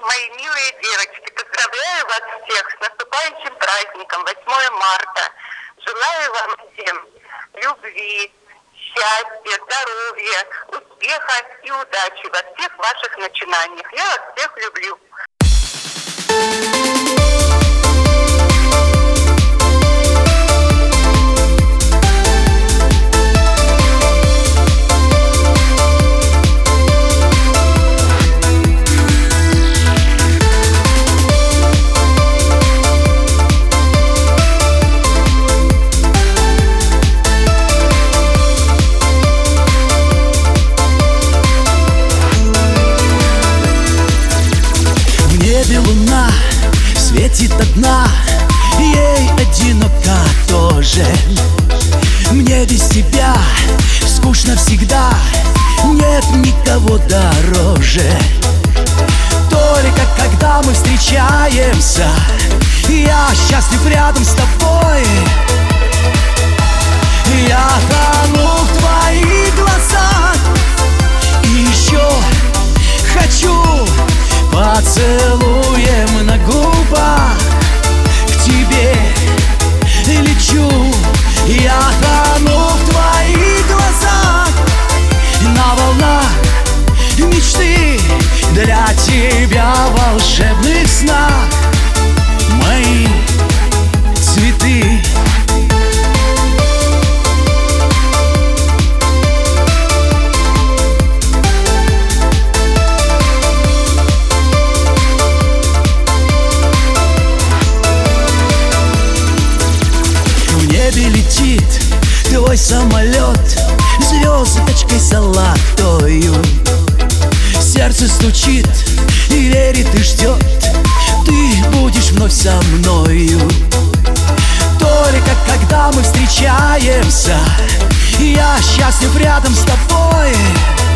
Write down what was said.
Мои милые девочки, поздравляю вас всех с наступающим праздником 8 марта. Желаю вам всем любви, счастья, здоровья, успеха и удачи во всех ваших начинаниях. Я вас всех люблю. Луна светит одна, ей одиноко тоже. Мне без тебя скучно всегда, нет никого дороже. Только когда мы встречаемся, я счастлив рядом с тобой. Я тону в твоих глазах и еще хочу поцелуем на губах. К тебе лечу, я тону в твоих глазах, на волнах мечты, для тебя волшебных снах. Мои цветы. В небе летит твой самолет, звездочкой золотою. Сердце стучит и верит и ждет, ты будешь вновь со мною. Только когда мы встречаемся, я счастлив рядом с тобой.